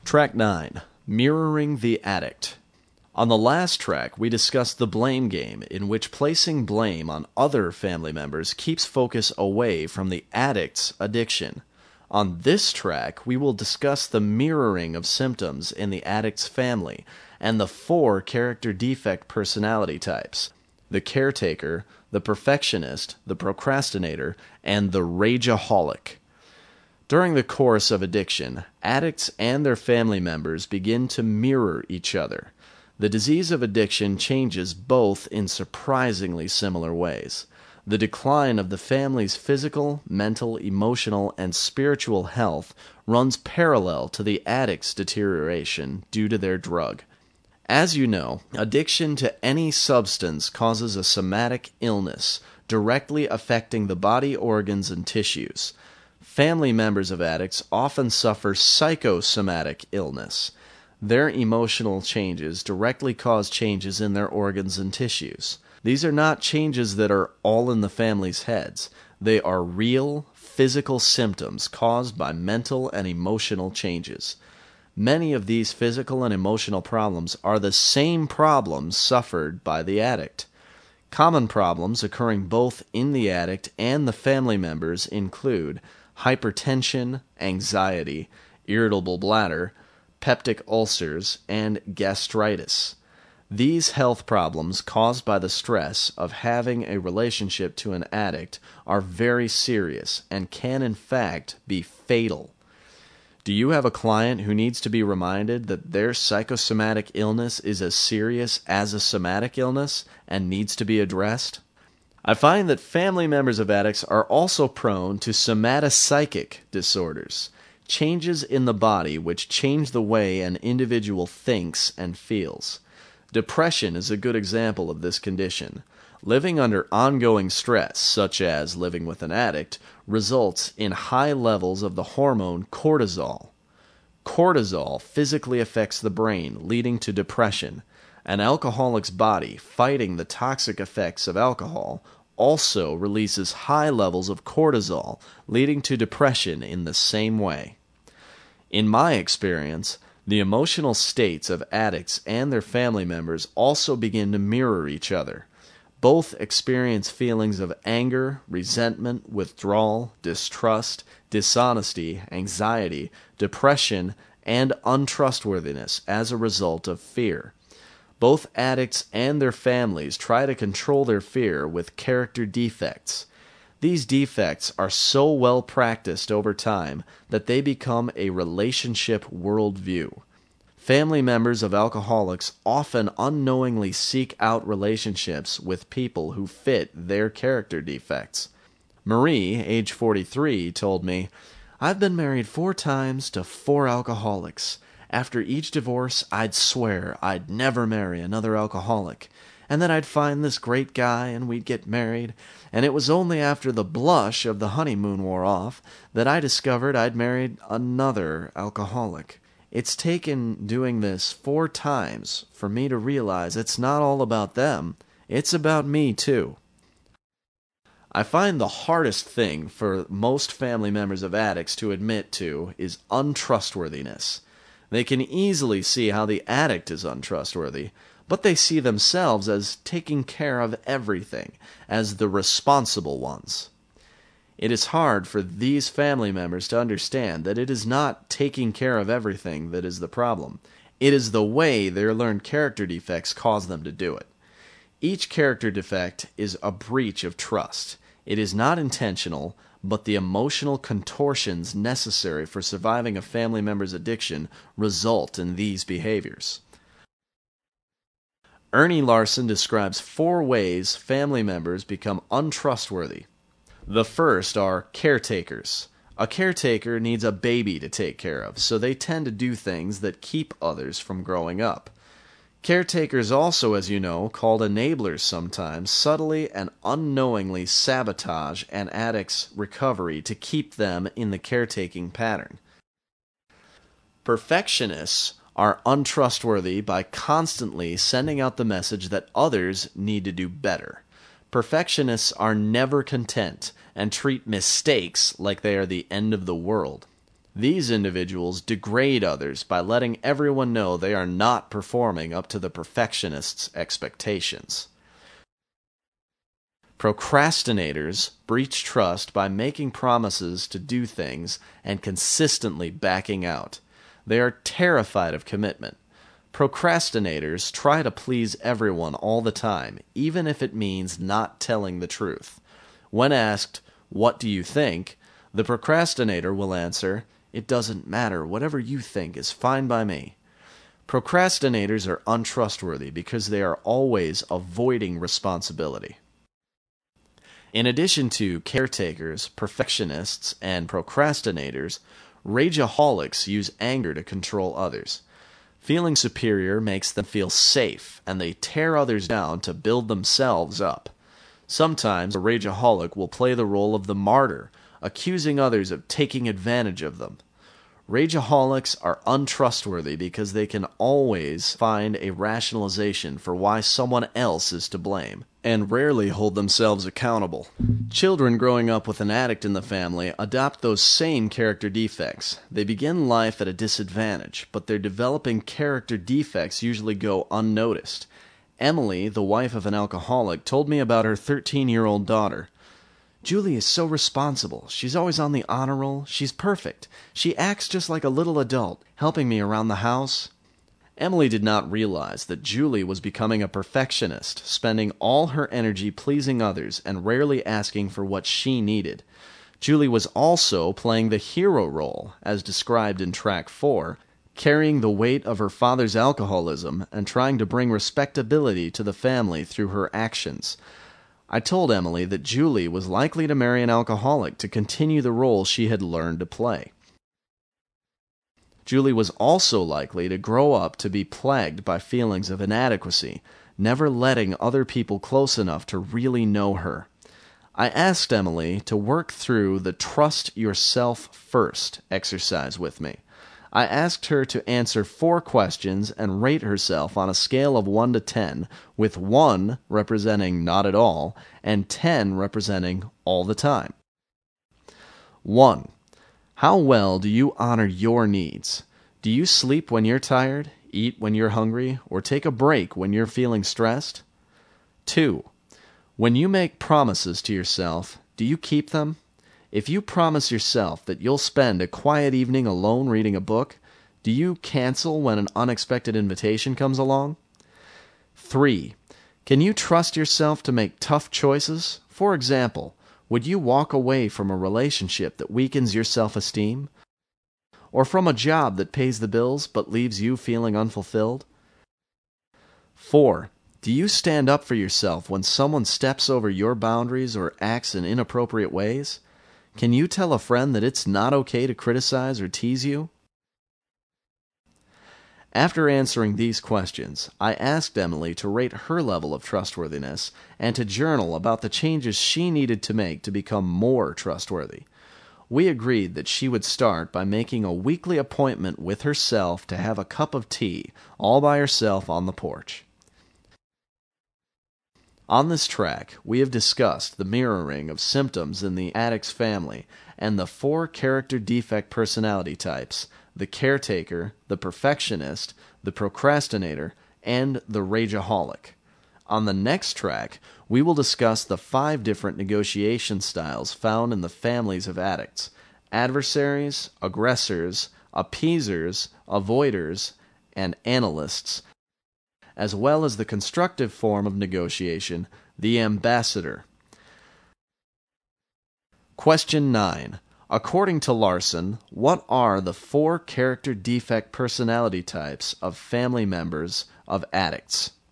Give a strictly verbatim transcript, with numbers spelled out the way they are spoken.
Track nine. Mirroring the Addict. On the last track, we discussed the blame game, in which placing blame on other family members keeps focus away from the addict's addiction. On this track, we will discuss the mirroring of symptoms in the addict's family and the four character defect personality types: the caretaker, the perfectionist, the procrastinator, and the rageaholic. During the course of addiction, addicts and their family members begin to mirror each other. The disease of addiction changes both in surprisingly similar ways. The decline of the family's physical, mental, emotional, and spiritual health runs parallel to the addict's deterioration due to their drug. As you know, addiction to any substance causes a somatic illness, directly affecting the body organs and tissues. Family members of addicts often suffer psychosomatic illness. Their emotional changes directly cause changes in their organs and tissues. These are not changes that are all in the family's heads. They are real, physical symptoms caused by mental and emotional changes. Many of these physical and emotional problems are the same problems suffered by the addict. Common problems occurring both in the addict and the family members include hypertension, anxiety, irritable bladder, peptic ulcers, and gastritis. These health problems caused by the stress of having a relationship to an addict are very serious and can in fact be fatal. Do you have a client who needs to be reminded that their psychosomatic illness is as serious as a somatic illness and needs to be addressed? I find that family members of addicts are also prone to somatopsychic disorders, changes in the body which change the way an individual thinks and feels. Depression is a good example of this condition. Living under ongoing stress, such as living with an addict, results in high levels of the hormone cortisol. Cortisol physically affects the brain, leading to depression. An alcoholic's body, fighting the toxic effects of alcohol, also releases high levels of cortisol, leading to depression in the same way. In my experience, the emotional states of addicts and their family members also begin to mirror each other. Both experience feelings of anger, resentment, withdrawal, distrust, dishonesty, anxiety, depression, and untrustworthiness as a result of fear. Both addicts and their families try to control their fear with character defects. These defects are so well practiced over time that they become a relationship worldview. Family members of alcoholics often unknowingly seek out relationships with people who fit their character defects. Marie, age forty-three, told me, "I've been married four times to four alcoholics. After each divorce, I'd swear I'd never marry another alcoholic. And then I'd find this great guy and we'd get married. And it was only after the blush of the honeymoon wore off that I discovered I'd married another alcoholic. It's taken doing this four times for me to realize it's not all about them, it's about me too." I find the hardest thing for most family members of addicts to admit to is untrustworthiness. They can easily see how the addict is untrustworthy, but they see themselves as taking care of everything, as the responsible ones. It is hard for these family members to understand that it is not taking care of everything that is the problem. It is the way their learned character defects cause them to do it. Each character defect is a breach of trust. It is not intentional, but the emotional contortions necessary for surviving a family member's addiction result in these behaviors. Ernie Larson describes four ways family members become untrustworthy. The first are caretakers. A caretaker needs a baby to take care of, so they tend to do things that keep others from growing up. Caretakers also, as you know, called enablers sometimes, subtly and unknowingly sabotage an addict's recovery to keep them in the caretaking pattern. Perfectionists are untrustworthy by constantly sending out the message that others need to do better. Perfectionists are never content and treat mistakes like they are the end of the world. These individuals degrade others by letting everyone know they are not performing up to the perfectionist's expectations. Procrastinators breach trust by making promises to do things and consistently backing out. They are terrified of commitment. Procrastinators try to please everyone all the time, even if it means not telling the truth. When asked, "What do you think?" the procrastinator will answer, "It doesn't matter. Whatever you think is fine by me." Procrastinators are untrustworthy because they are always avoiding responsibility. In addition to caretakers, perfectionists, and procrastinators, rageaholics use anger to control others. Feeling superior makes them feel safe, and they tear others down to build themselves up. Sometimes a rageaholic will play the role of the martyr, accusing others of taking advantage of them. Rageaholics are untrustworthy because they can always find a rationalization for why someone else is to blame, and rarely hold themselves accountable. Children growing up with an addict in the family adopt those same character defects. They begin life at a disadvantage, but their developing character defects usually go unnoticed. Emily, the wife of an alcoholic, told me about her thirteen-year-old daughter. "Julie is so responsible. She's always on the honor roll. She's perfect. She acts just like a little adult, helping me around the house." Emily did not realize that Julie was becoming a perfectionist, spending all her energy pleasing others and rarely asking for what she needed. Julie was also playing the hero role, as described in track four, carrying the weight of her father's alcoholism and trying to bring respectability to the family through her actions. I told Emily that Julie was likely to marry an alcoholic to continue the role she had learned to play. Julie was also likely to grow up to be plagued by feelings of inadequacy, never letting other people close enough to really know her. I asked Emily to work through the Trust Yourself First exercise with me. I asked her to answer four questions and rate herself on a scale of one to ten, with one representing not at all, and ten representing all the time. one. How well do you honor your needs? Do you sleep when you're tired, eat when you're hungry, or take a break when you're feeling stressed? two. When you make promises to yourself, do you keep them? If you promise yourself that you'll spend a quiet evening alone reading a book, do you cancel when an unexpected invitation comes along? three. Can you trust yourself to make tough choices? For example, would you walk away from a relationship that weakens your self-esteem? Or from a job that pays the bills but leaves you feeling unfulfilled? four. Do you stand up for yourself when someone steps over your boundaries or acts in inappropriate ways? Can you tell a friend that it's not okay to criticize or tease you? After answering these questions, I asked Emily to rate her level of trustworthiness and to journal about the changes she needed to make to become more trustworthy. We agreed that she would start by making a weekly appointment with herself to have a cup of tea, all by herself on the porch. On this track, we have discussed the mirroring of symptoms in the addict's family and the four character defect personality types: the caretaker, the perfectionist, the procrastinator, and the rageaholic. On the next track, we will discuss the five different negotiation styles found in the families of addicts: adversaries, aggressors, appeasers, avoiders, and analysts, as well as the constructive form of negotiation, the ambassador. Question nine. According to Larson, what are the four character defect personality types of family members of addicts?